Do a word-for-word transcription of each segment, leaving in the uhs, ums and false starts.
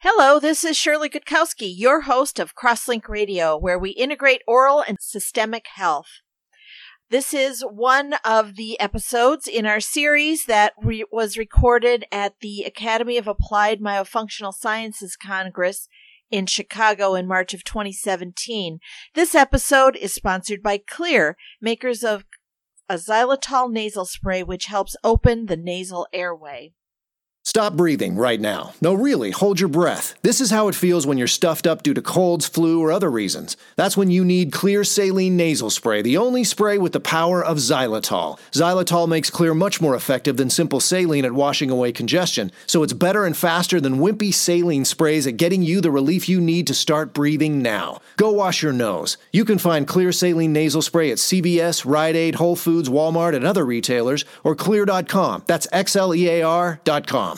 Hello, this is Shirley Gutkowski, your host of Crosslink Radio, where we integrate oral and systemic health. This is one of the episodes in our series that re- was recorded at the Academy of Applied Myofunctional Sciences Congress in Chicago in March of twenty seventeen. This episode is sponsored by Xlear, makers of a xylitol nasal spray, which helps open the nasal airway. Stop breathing right now. No, really, hold your breath. This is how it feels when you're stuffed up due to colds, flu, or other reasons. That's when you need Xlear Saline Nasal Spray, the only spray with the power of xylitol. Xylitol makes Xlear much more effective than simple saline at washing away congestion, so it's better and faster than wimpy saline sprays at getting you the relief you need to start breathing now. Go wash your nose. You can find Xlear Saline Nasal Spray at C V S, Rite Aid, Whole Foods, Walmart, and other retailers, or xlear dot com. That's X L E A R dot com.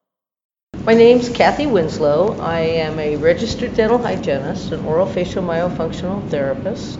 My name's Kathy Winslow. I am a registered dental hygienist, an orofacial myofunctional therapist.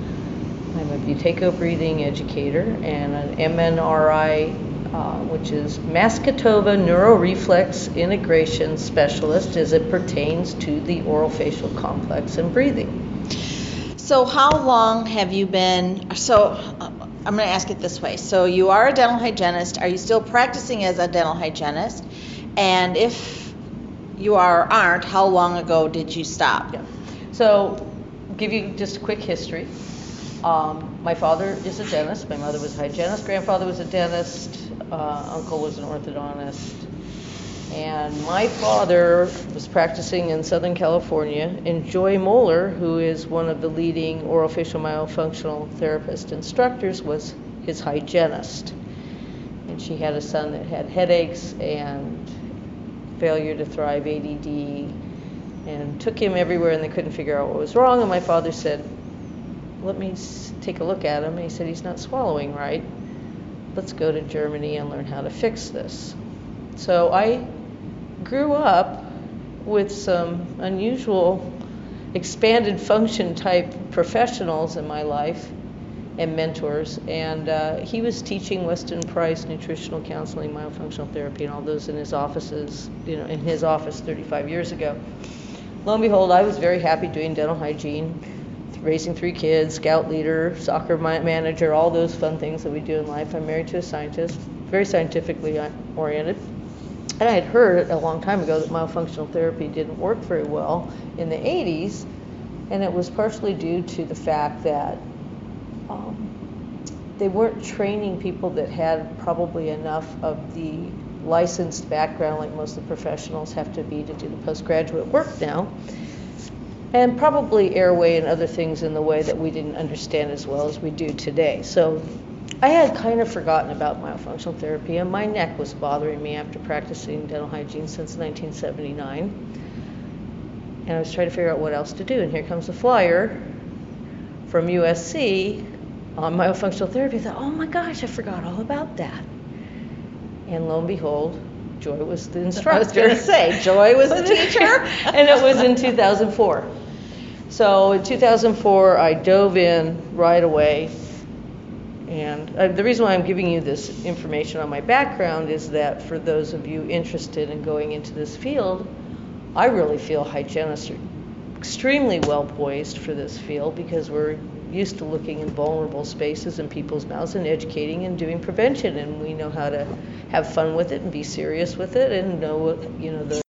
I'm a Buteyko breathing educator and an M N R I, uh, which is Mascatova Neuroreflex Integration Specialist as it pertains to the orofacial complex and breathing. So how long have you been, so uh, I'm going to ask it this way. So you are a dental hygienist. Are you still practicing as a dental hygienist? And if you are aren't, how long ago did you stop? Yeah. So, give you just a quick history. Um, my father is a dentist. My mother was a hygienist. Grandfather was a dentist. Uh, uncle was an orthodontist. And my father was practicing in Southern California. And Joy Moeller, who is one of the leading orofacial myofunctional therapist instructors, was his hygienist. And she had a son that had headaches and failure to thrive, A D D, and took him everywhere and they couldn't figure out what was wrong. And my father said, let me take a look at him. And he said, he's not swallowing right. Let's go to Germany and learn how to fix this. So I grew up with some unusual expanded function type professionals in my life and mentors, and uh, he was teaching Weston Price nutritional counseling, myofunctional therapy, and all those in his offices, you know, in his office thirty-five years ago. Lo and behold, I was very happy doing dental hygiene, raising three kids, scout leader, soccer manager, all those fun things that we do in life. I'm married to a scientist, very scientifically oriented, and I had heard a long time ago that myofunctional therapy didn't work very well in the eighties, and it was partially due to the fact that Um, they weren't training people that had probably enough of the licensed background like most of the professionals have to be to do the postgraduate work now, and probably airway and other things in the way that we didn't understand as well as we do today. So I had kind of forgotten about myofunctional therapy, and my neck was bothering me after practicing dental hygiene since nineteen seventy-nine, and I was trying to figure out what else to do, and here comes a flyer from U S C on myofunctional therapy. I thought, oh my gosh, I forgot all about that. And lo and behold, Joy was the instructor. I was going to say, Joy was the teacher. And it was in two thousand four. So in two thousand four, I dove in right away. And uh, the reason why I'm giving you this information on my background is that for those of you interested in going into this field, I really feel hygienists are extremely well poised for this field because we're used to looking in vulnerable spaces in people's mouths and educating and doing prevention, and we know how to have fun with it and be serious with it and know what, you know, the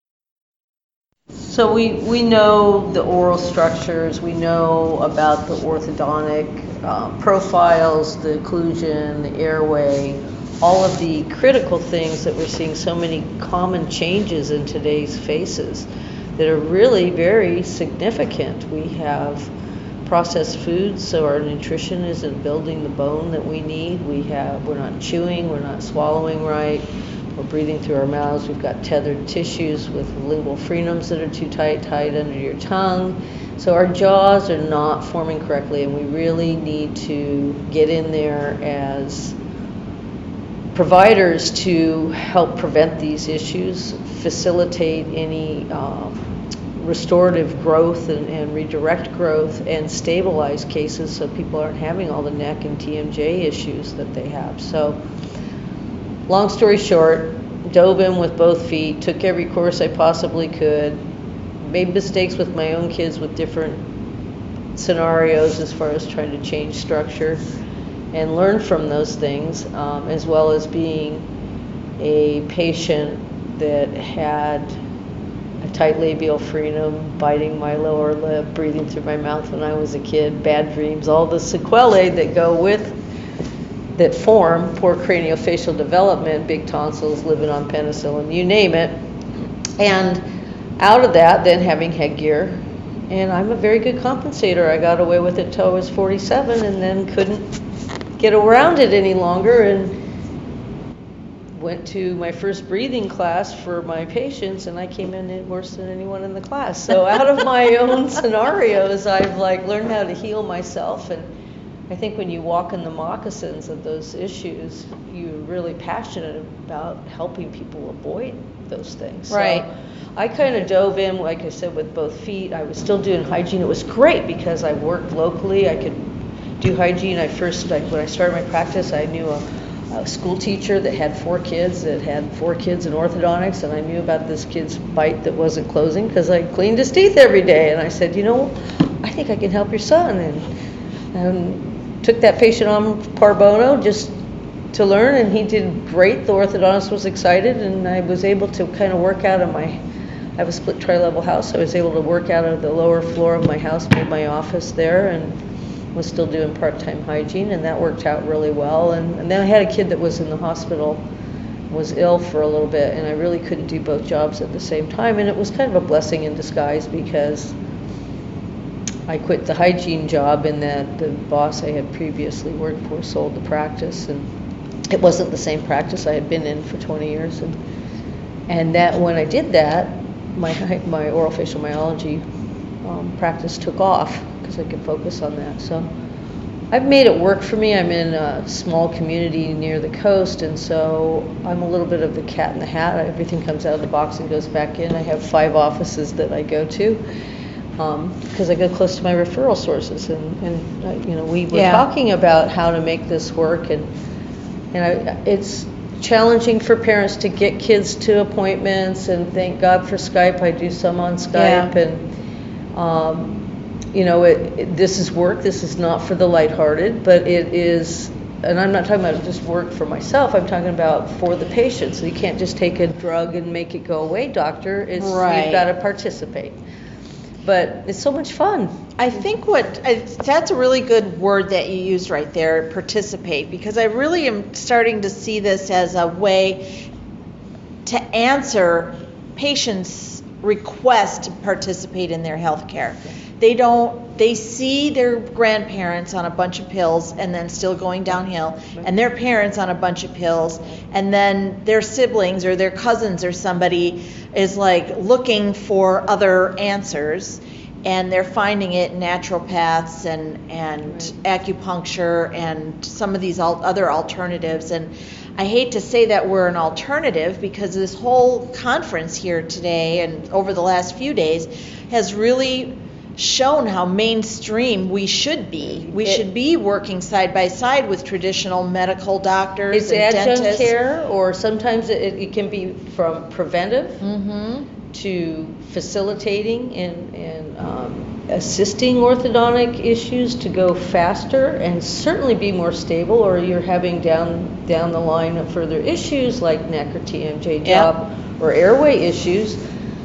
so we we know the oral structures, we know about the orthodontic uh, profiles, the occlusion, the airway, all of the critical things that we're seeing so many common changes in today's faces that are really very significant. We have processed foods, so our nutrition isn't building the bone that we need. We have, we're not chewing, we're not swallowing right, we're breathing through our mouths. We've got tethered tissues with lingual frenums that are too tight, tied under your tongue. So our jaws are not forming correctly, and we really need to get in there as providers to help prevent these issues, facilitate any um, restorative growth and, and redirect growth, and stabilize cases so people aren't having all the neck and T M J issues that they have. So long story short, dove in with both feet, took every course I possibly could, made mistakes with my own kids with different scenarios as far as trying to change structure and learn from those things, um, as well as being a patient that had a tight labial frenum, biting my lower lip, breathing through my mouth when I was a kid, bad dreams, all the sequelae that go with, that form poor craniofacial development, big tonsils, living on penicillin, you name it. And out of that, then having headgear. And I'm a very good compensator. I got away with it till I was forty-seven and then couldn't get around it any longer, and went to my first breathing class for my patients, and I came in worse than anyone in the class. So out of my own scenarios, I've like learned how to heal myself. And I think when you walk in the moccasins of those issues, you're really passionate about helping people avoid those things. Right. So I kind of dove in, like I said, with both feet. I was still doing hygiene. It was great because I worked locally. I could do hygiene. I first, like when I started my practice, I knew a a school teacher that had four kids that had four kids in orthodontics, and I knew about this kid's bite that wasn't closing because I cleaned his teeth every day. And I said, you know, I think I can help your son, and, and took that patient on par bono just to learn, and he did great. The orthodontist was excited, and I was able to kind of work out of my, I have a split tri-level house, so I was able to work out of the lower floor of my house, made my office there, and was still doing part-time hygiene, and that worked out really well. And, and then I had a kid that was in the hospital, was ill for a little bit, and I really couldn't do both jobs at the same time. And it was kind of a blessing in disguise because I quit the hygiene job, and that the boss I had previously worked for sold the practice, and it wasn't the same practice I had been in for twenty years. And and that when I did that, my my oral facial myology um, practice took off, because I could focus on that. So I've made it work for me. I'm in a small community near the coast, and so I'm a little bit of the cat in the hat. Everything comes out of the box and goes back in. I have five offices that I go to because um, I go close to my referral sources. And, and uh, you know, we were yeah. talking about how to make this work, and and I, it's challenging for parents to get kids to appointments, and thank God for Skype. I do some on Skype, yeah. and um, you know, it, it, this is work. This is not for the lighthearted, but it is, and I'm not talking about just work for myself. I'm talking about for the patient. So you can't just take a drug and make it go away, doctor. It's, right. You've got to participate. But it's so much fun. I think what, that's a really good word that you used right there, participate, because I really am starting to see this as a way to answer patients' request to participate in their health care. They don't, they see their grandparents on a bunch of pills and then still going downhill, and their parents on a bunch of pills, and then their siblings or their cousins or somebody is like looking for other answers, and they're finding it in naturopaths and, and right. acupuncture and some of these al- other alternatives. And I hate to say that we're an alternative, because this whole conference here today and over the last few days has really shown how mainstream we should be. We it, should be working side by side with traditional medical doctors it's and adjunct dentists. Care, or sometimes it, it can be from preventive mm-hmm. to facilitating and, and um, assisting orthodontic issues to go faster and certainly be more stable, or you're having down down the line of further issues like neck or T M J job yep. or airway issues,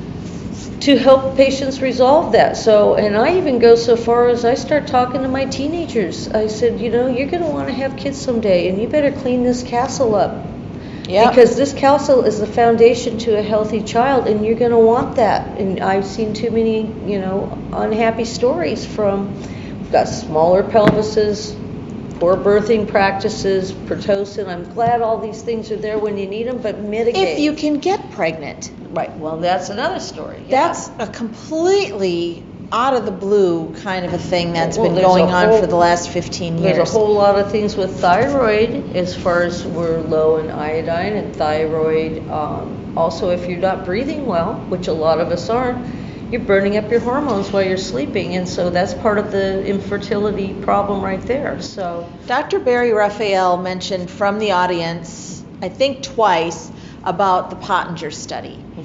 to help patients resolve that. So, and I even go so far as I start talking to my teenagers. I said, you know, you're going to want to have kids someday, and you better clean this castle up. Yeah. Because this castle is the foundation to a healthy child, and you're going to want that. And I've seen too many, you know, unhappy stories from, we've got smaller pelvises, poor birthing practices, Pitocin. I'm glad all these things are there when you need them, but mitigate. If you can get pregnant. Right, well, that's another story. Yeah. That's a completely out of the blue kind of a thing that's well, been going on whole, for the last fifteen years. There's a whole lot of things with thyroid, as far as we're low in iodine, and thyroid. Um, also, if you're not breathing well, which a lot of us aren't, you're burning up your hormones while you're sleeping, and so that's part of the infertility problem right there. So, Doctor Barry Raphael mentioned from the audience, I think twice, about the Pottinger study. Mm-hmm.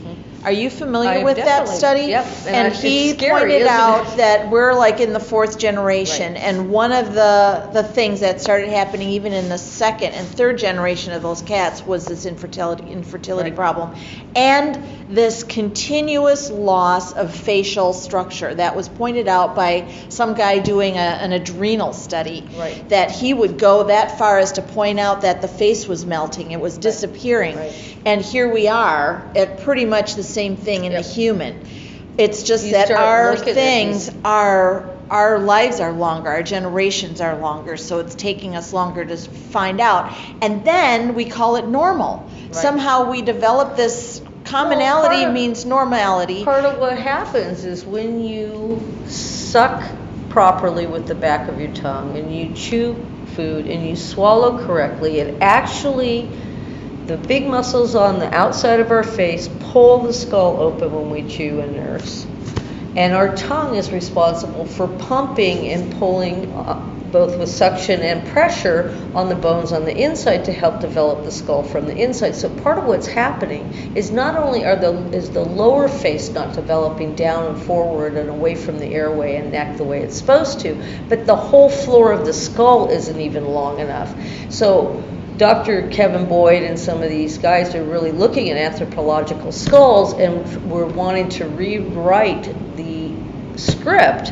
Are you familiar I've with that definitely- study? yep, and And I- he it's scary, pointed isn't out it? that we're like in the fourth generation, Right. and one of the the things that started happening even in the second and third generation of those cats was this infertility infertility Right. problem, and this continuous loss of facial structure that was pointed out by some guy doing a, an adrenal study. Right. That he would go that far as to point out that the face was melting, it was disappearing, Right. and here we are at pretty much the same thing in Yep. the human. It's just You that start our looking at things these- are, our lives are longer, our generations are longer, so it's taking us longer to find out. And then we call it normal. Right. Somehow we develop this commonality part of- means normality. Part of what happens is when you suck properly with the back of your tongue and you chew food and you swallow correctly, it actually, the big muscles on the outside of our face pull the skull open when we chew and nurse. And our tongue is responsible for pumping and pulling, uh, both with suction and pressure, on the bones on the inside to help develop the skull from the inside. So part of what's happening is not only are the is the lower face not developing down and forward and away from the airway and neck the way it's supposed to, but the whole floor of the skull isn't even long enough. So Doctor Kevin Boyd and some of these guys are really looking at anthropological skulls, and we're wanting to rewrite the script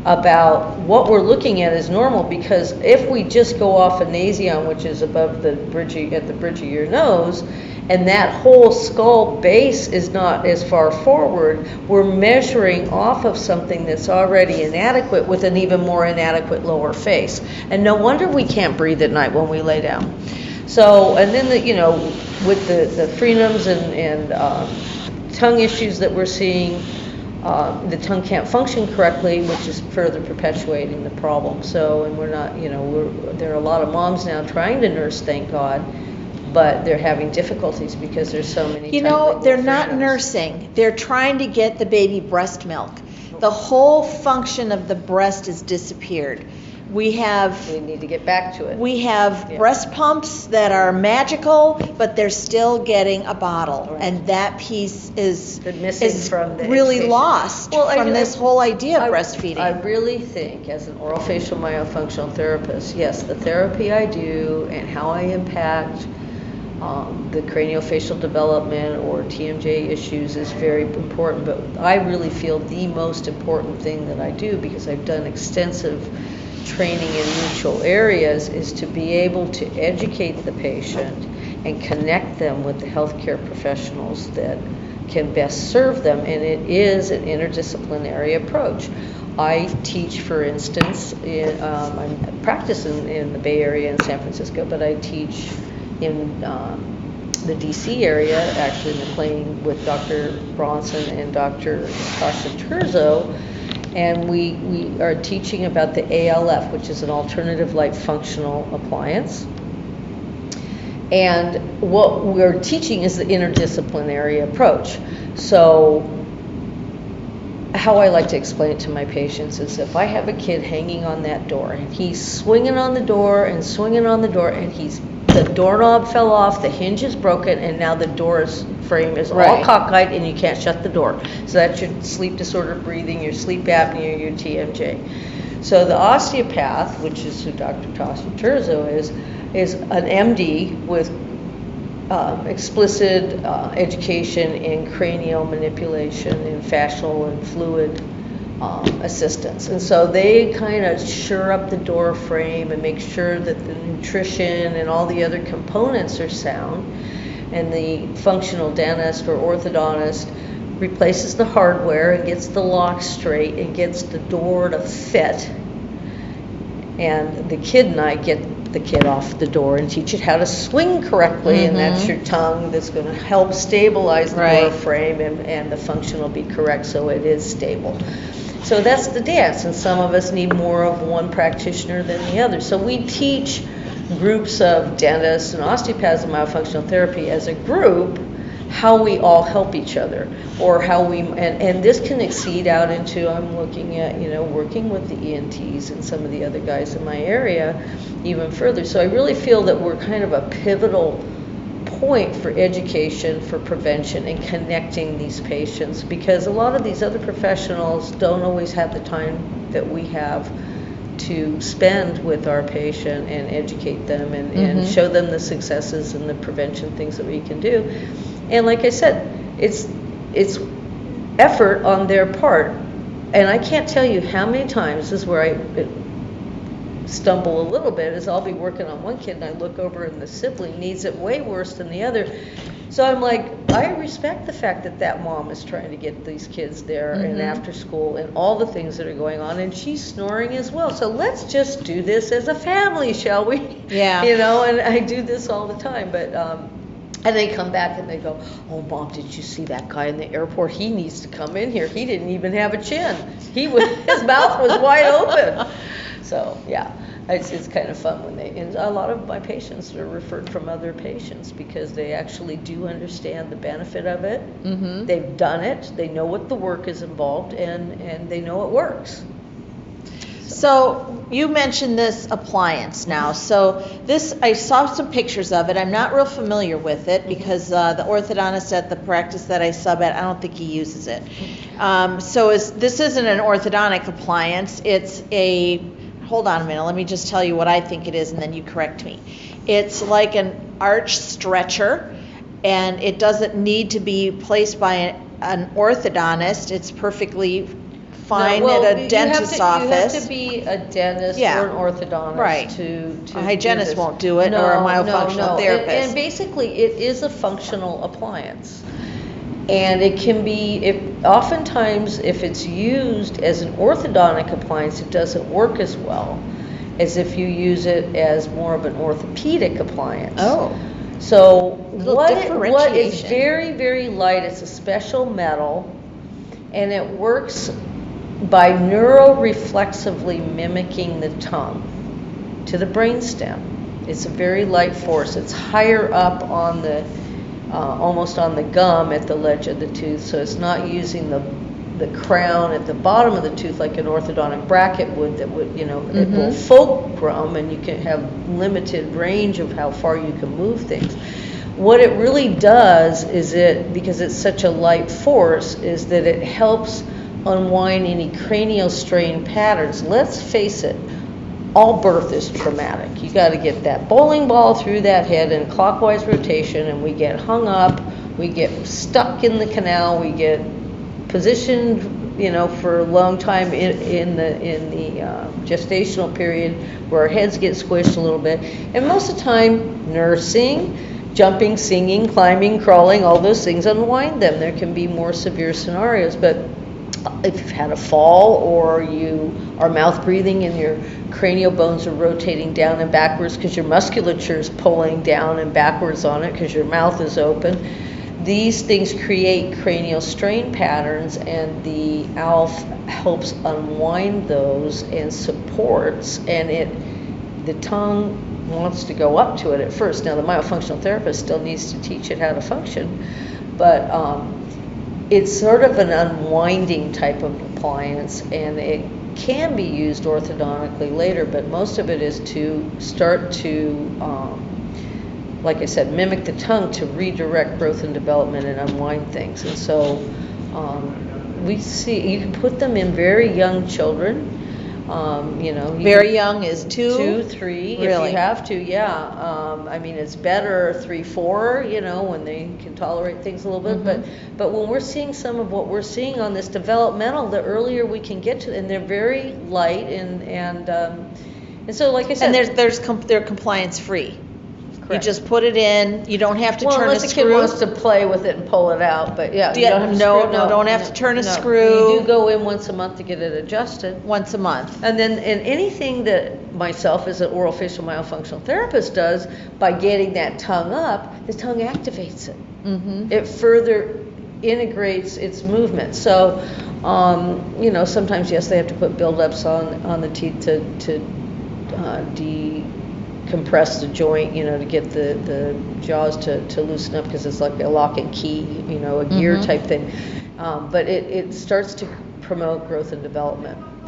about what we're looking at as normal, because if we just go off a nasion, which is above the bridge at the bridge of your nose, and that whole skull base is not as far forward, we're measuring off of something that's already inadequate with an even more inadequate lower face. And no wonder we can't breathe at night when we lay down. So, and then the, you know, with the, the frenums and, and um, tongue issues that we're seeing, uh, the tongue can't function correctly, which is further perpetuating the problem. So, and we're not, you know, we're, there are a lot of moms now trying to nurse, thank God, but they're having difficulties because there's so many. You know, tongue they're not frenums. nursing. They're trying to get the baby breast milk. The whole function of the breast has disappeared. We have We need to get back to it. we have Yeah. breast pumps that are magical, but they're still getting a bottle, Right. and that piece is Been missing is from the really education. lost Well, I- from this I- whole idea of I- breastfeeding. I really think, as an oral-facial myofunctional therapist, yes, the therapy I do and how I impact um, the craniofacial development or T M J issues is very important, but I really feel the most important thing that I do, because I've done extensive training in mutual areas, is to be able to educate the patient and connect them with the healthcare professionals that can best serve them, and it is an interdisciplinary approach. I teach, for instance, in, um, I practice in, in the Bay Area in San Francisco, but I teach in um, the D C area, actually in McLean, with Doctor Bronson and Doctor Tasha Turzo, and we, we are teaching about the A L F, which is an alternative light functional appliance. And what we're teaching is the interdisciplinary approach. So how I like to explain it to my patients is, if I have a kid hanging on that door and he's swinging on the door and swinging on the door, and he's the doorknob fell off, the hinge is broken, and now the door's frame is all Right. cockeyed and you can't shut the door. So that's your sleep disordered breathing, your sleep apnea, your T M J. So the osteopath, which is who Doctor Tasha Turzo is, is an M D with um, explicit uh, education in cranial manipulation and fascial and fluid um, assistance. And so they kind of sure up the door frame and make sure that the nutrition and all the other components are sound. And the functional dentist or orthodontist replaces the hardware and gets the lock straight and gets the door to fit. And the kid and I get the kid off the door and teach it how to swing correctly, Mm-hmm. and that's your tongue that's going to help stabilize the Right. door frame, and, and the function will be correct so it is stable. So that's the dance, and some of us need more of one practitioner than the other. So we teach groups of dentists and osteopaths and myofunctional therapy as a group how we all help each other, or how we, and, and this can exceed out into, I'm looking at, you know, working with the E N Ts and some of the other guys in my area even further. So I really feel that we're kind of a pivotal point for education, for prevention, and connecting these patients, because a lot of these other professionals don't always have the time that we have to spend with our patient and educate them and, mm-hmm. and show them the successes and the prevention things that we can do. And like I said, it's it's effort on their part. And I can't tell you how many times, this is where I it, stumble a little bit, is I'll be working on one kid and I look over and the sibling needs it way worse than the other. So I'm like, I respect the fact that that mom is trying to get these kids there mm-hmm. and after school and all the things that are going on, and she's snoring as well. So let's just do this as a family, shall we? Yeah. You know, and I do this all the time, but um, and they come back and they go, oh, Mom, did you see that guy in the airport? He needs to come in here. He didn't even have a chin. He was, his mouth was wide open. So, yeah, it's, it's kind of fun when they, and a lot of my patients are referred from other patients because they actually do understand the benefit of it. Mm-hmm. They've done it. They know what the work is involved, and, and they know it works. So you mentioned this appliance now. So this, I saw some pictures of it. I'm not real familiar with it because uh, the orthodontist at the practice that I sub at, I don't think he uses it. Um, so is, this isn't an orthodontic appliance. It's a, hold on a minute, let me just tell you what I think it is and then you correct me. It's like an arch stretcher, and it doesn't need to be placed by an, an orthodontist. It's perfectly fine no, well, at a dentist's to, office. You have to be a dentist yeah. or an orthodontist right. to, to a hygienist do won't do it, no, or a myofunctional no, no. therapist. And, and basically, it is a functional appliance, and it can be. If oftentimes, if it's used as an orthodontic appliance, it doesn't work as well as if you use it as more of an orthopedic appliance. Oh. So what it, differentiation. what it's very very light. It's a special metal, and it works by neuroreflexively mimicking the tongue to the brainstem. It's a very light force. It's higher up on the, uh, almost on the gum at the ledge of the tooth, so it's not using the the crown at the bottom of the tooth like an orthodontic bracket would. That would, you know, mm-hmm. it will fulcrum, and you can have limited range of how far you can move things. What it really does is it, because it's such a light force, is that it helps unwind any cranial strain patterns. Let's face it, all birth is traumatic. You got to get that bowling ball through that head in clockwise rotation, and we get hung up, we get stuck in the canal, we get positioned, you know, for a long time in, in the in the uh, gestational period, where our heads get squished a little bit, and most of the time, nursing, jumping, singing, climbing, crawling, all those things unwind them. There can be more severe scenarios, but if you've had a fall or you are mouth breathing and your cranial bones are rotating down and backwards because your musculature is pulling down and backwards on it because your mouth is open, these things create cranial strain patterns, and the A L F helps unwind those and supports, and it the tongue wants to go up to it at first. Now the myofunctional therapist still needs to teach it how to function, but um, it's sort of an unwinding type of appliance, and it can be used orthodontically later, but most of it is to start to, um, like I said, mimic the tongue to redirect growth and development and unwind things. And so um, we see, you can put them in very young children. Um, you know, you very young is two, two, three, really? If you have to, yeah. Um, I mean, it's better three, four, you know, when they can tolerate things a little bit. Mm-hmm. But but when we're seeing some of what we're seeing on this developmental, the earlier we can get to, and they're very light, and and um, and so like I said, and there's there's com- they're compliance free. Correct. You just put it in. You don't have to well, turn a unless screw. the kid wants to play with it and pull it out, but yeah, Do you you- don't have to no, screw, no, don't have to turn a no. screw. You do go in once a month to get it adjusted. Once a month. And then, and anything that myself as an oral facial myofunctional therapist does by getting that tongue up, the tongue activates it. Mm-hmm. It further integrates its movement. So, um, you know, sometimes yes, they have to put buildups on on the teeth to to uh, decompress the joint, you know, to get the the jaws to to loosen up, because it's like a lock and key, you know, a gear mm-hmm. type thing. Um, but it it starts to promote growth and development.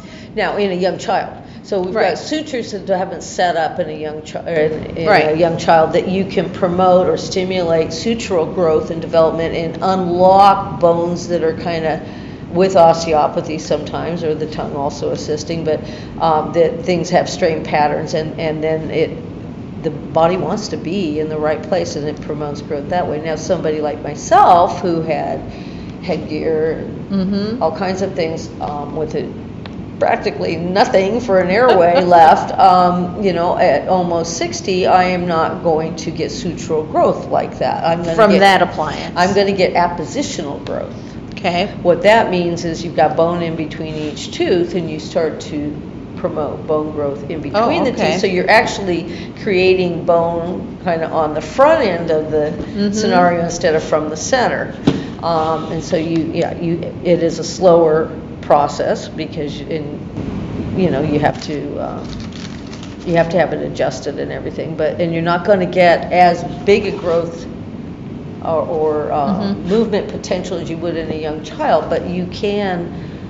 Now, in a young child. So we've Right. got sutures that haven't set up in a young child, in, in Right. a young child that you can promote or stimulate sutural growth and development and unlock bones that are kind of with osteopathy sometimes, or the tongue also assisting, but um, that things have strain patterns, and, and then it the body wants to be in the right place, and it promotes growth that way. Now, somebody like myself who had headgear, Mm-hmm. all kinds of things um, with it, practically nothing for an airway left, um, you know, at almost sixty, I am not going to get sutural growth like that. I'm gonna From get, that appliance. I'm going to get appositional growth. Okay. What that means is you've got bone in between each tooth, and you start to promote bone growth in between Oh, the okay. teeth. So you're actually creating bone kind of on the front end of the Mhm. scenario instead of from the center. Um, and so you, yeah, you, it is a slower process because you, in, you know, you have to, um, you have to have it adjusted and everything. But and you're not going to get as big a growth or, or uh, Mhm. movement potential as you would in a young child, but you can,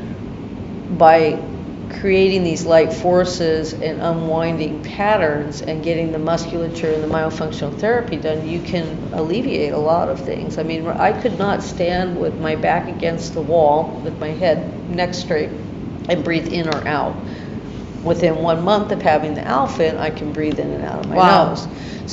by creating these light forces and unwinding patterns and getting the musculature and the myofunctional therapy done, you can alleviate a lot of things. I mean, I could not stand with my back against the wall with my head neck straight and breathe in or out. Within one month of having the Alpha, I can breathe in and out of my Wow. nose.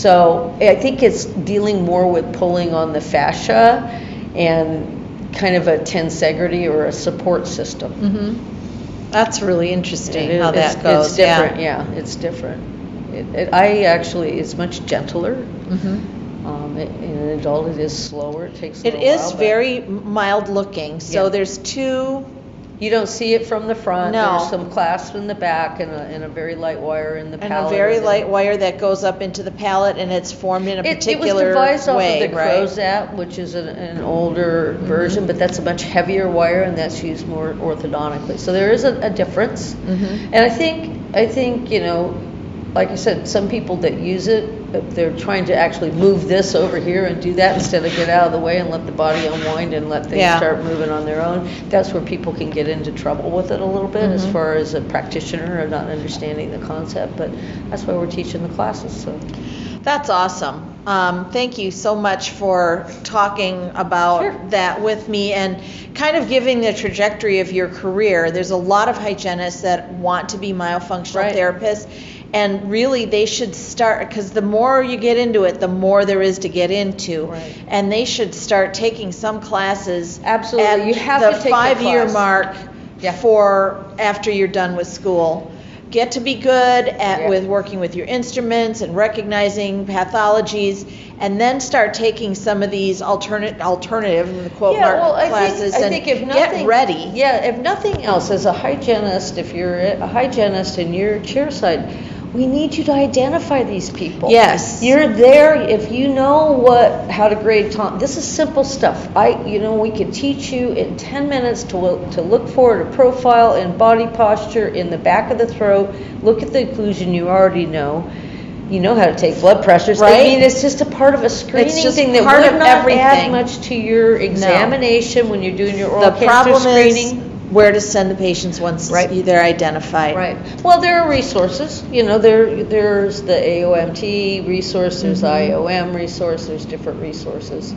So I think it's dealing more with pulling on the fascia and kind of a tensegrity or a support system. Mm-hmm. That's really interesting It- how it's, that goes. It's different, yeah, yeah it's different. It, it, I actually, it's much gentler. Yeah. Mm-hmm. Um, it, in an adult, it is slower. It takes a It little is while, but very mild looking. So Yeah. there's two. You don't see it from the front. No. There's some clasp in the back and a, and a very light wire in the And palate. a very and light wire that goes up into the palate, and it's formed in a It, it particular was devised way, off of the right? Crozat, which is an, an older version, but that's a much heavier wire, and that's used more orthodontically. So there is a, a difference. Mhm. And I think, I think, you know, like I said, some people that use it, if they're trying to actually move this over here and do that instead of get out of the way and let the body unwind and let things Yeah. start moving on their own. That's where people can get into trouble with it a little bit, as Mhm. far as a practitioner of not understanding the concept. But that's why we're teaching the classes. So. That's awesome. Um, thank you so much for talking about Sure. that with me and kind of giving the trajectory of your career. There's a lot of hygienists that want to be myofunctional Right. therapists, and really they should start, because the more you get into it, the more there is to get into. Right. And they should start taking some classes Absolutely. at You have the to take the five-year class. mark Yeah. for after you're done with school. Get to be good at Yeah. with working with your instruments and recognizing pathologies, and then start taking some of these alternate alternative in the quote Yeah, mark well, I classes think, I and think if nothing, get ready. Yeah, if nothing else, as a hygienist, if you're a hygienist and you're chairside, we need you to identify these people. Yes. You're there. If you know what how to grade Tom, this is simple stuff. I, you know, we can teach you in ten minutes to look, to look for a profile in body posture in the back of the throat. Look at the occlusion you already know. You know how to take blood pressures. Right. I mean, it's just a part of a screening It's just thing that part would of not everything. add much to your examination when you're doing your oral The cancer problem screening. is where to send the patients once Right. they're identified. Right. Well, there are resources. You know, there there's the A O M T resource, there's the Mhm. I O M resource, there's different resources.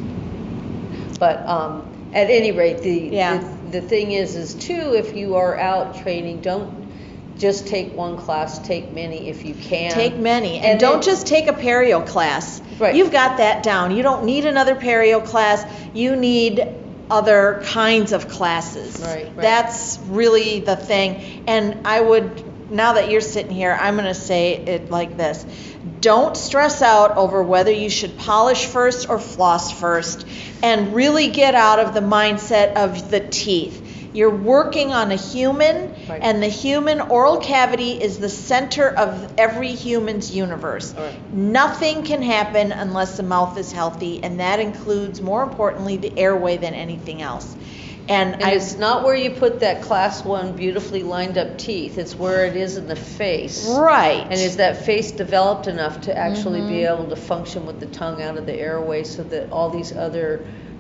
But um, at any rate, the, Yeah. the the thing is, is too, if you are out training, don't just take one class, take many if you can. Take many, and, And don't then- just take a perio class. Right. You've got that down. You don't need another perio class. You need other kinds of classes. Right, right. That's really the thing. And I would, now that you're sitting here, I'm going to say it like this. Don't stress out over whether you should polish first or floss first, and really get out of the mindset of the teeth. You're working on a human, Right. and the human oral cavity is the center of every human's universe. All right. Nothing can happen unless the mouth is healthy, and that includes, more importantly, the airway than anything else. And, And I, it's not where you put that class one beautifully lined up teeth. It's where it is in the face. right. And is that face developed enough to actually be Mhm. able to function with the tongue out of the airway so that all these other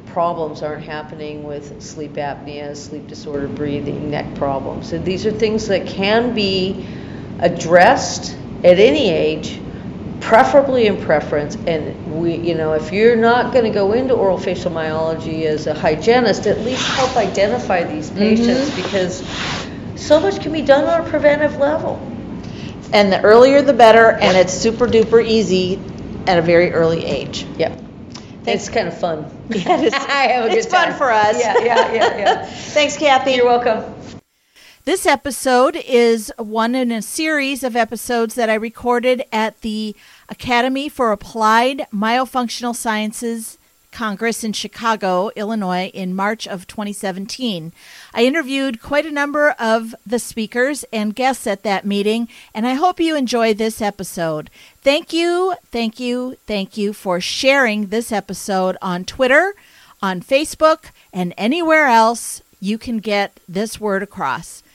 problems aren't happening with sleep apnea, sleep disorder breathing, neck problems. And these are things that can be addressed at any age, preferably in preference. And we, you know, if you're not going to go into orofacial myology as a hygienist, at least help identify these patients, mm-hmm. because so much can be done on a preventive level. And the earlier the better, and it's super duper easy at a very early age. Yep. Thanks. It's kind of fun. Yeah, it is. I have a it's good time. It's fun for us. Yeah, yeah, yeah, yeah. Thanks, Kathy. You're welcome. This episode is one in a series of episodes that I recorded at the Academy for Applied Myofunctional Sciences Congress in Chicago, Illinois, in March of twenty seventeen. I interviewed quite a number of the speakers and guests at that meeting, and I hope you enjoy this episode. Thank you, thank you, thank you for sharing this episode on Twitter, on Facebook, and anywhere else you can get this word across.